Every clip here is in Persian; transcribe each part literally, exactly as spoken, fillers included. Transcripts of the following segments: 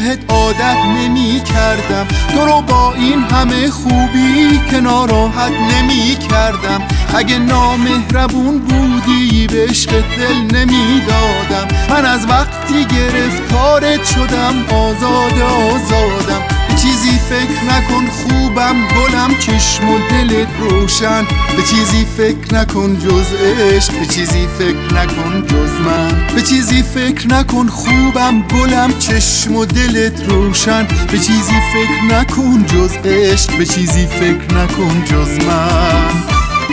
بهت عادت نمی کردم، تو رو با این همه خوبی که ناراحت نمی کردم. اگه نامهربون بودی به عشقت دل نمی دادم. من از وقتی گرفتارت شدم آزاد آزادم. به چیزی فکر نکن خوبم گلم، چشم و دلت روشن. به چیزی فکر نکن جز عشق، به چیزی فکر نکن جز من. به چیزی فکر نکن خوبم گلم، چشم و دلت روشن. به چیزی فکر نکن جز عشق، به چیزی فکر نکن جز من.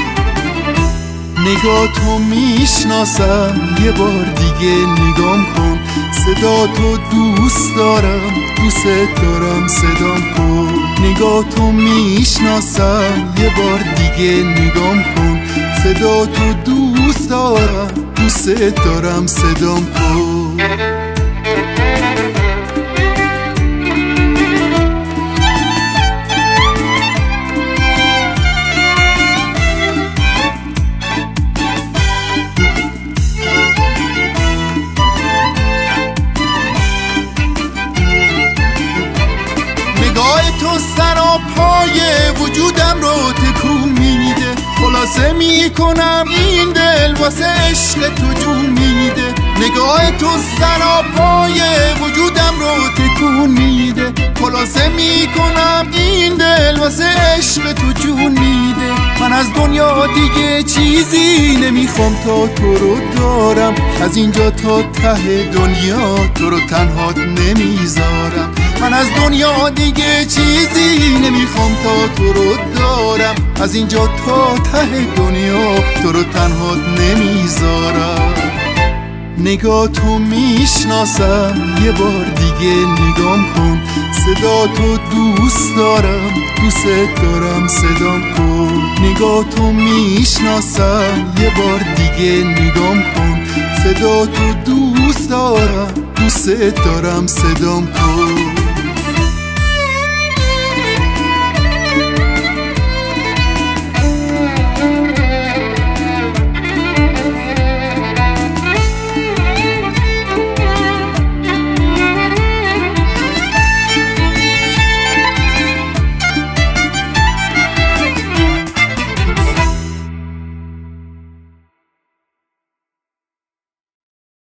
نگاه تو میشناسم، یه بار دیگه نگام کن. صدا تو دوست دارم، دوست دارم صدام کن. نگاه تو میشناسم، یه بار دیگه نگام کن. صدا تو دوست دارم، دوست دارم صدام کن. نگاه تو سراپای وجودم رو تکون میده. خلاصه میکنم این دل واسه عشق تو جون میده. نگاه تو سراپای وجودم رو تکون میده. خلاصه میکنم این دل واسه عشق تو جون میده. من از دنیا دیگه چیزی نمیخوام تا تو رو دارم. از اینجا تا ته دنیا تو رو تنها نمیذارم. من از دنیا دیگه چیزی نمیخوام تا تو رو دارم. از اینجا تا ته دنیا تو رو تنها نمیذارم. نگاه تو میشناسم، یه بار دیگه نگام کن. صدا تو دوست دارم، دوست دارم صدام کن. نگاه تو میشناسم، یه بار دیگه نگام کن. صدا تو دوست دارم، دوست دارم صدام کن.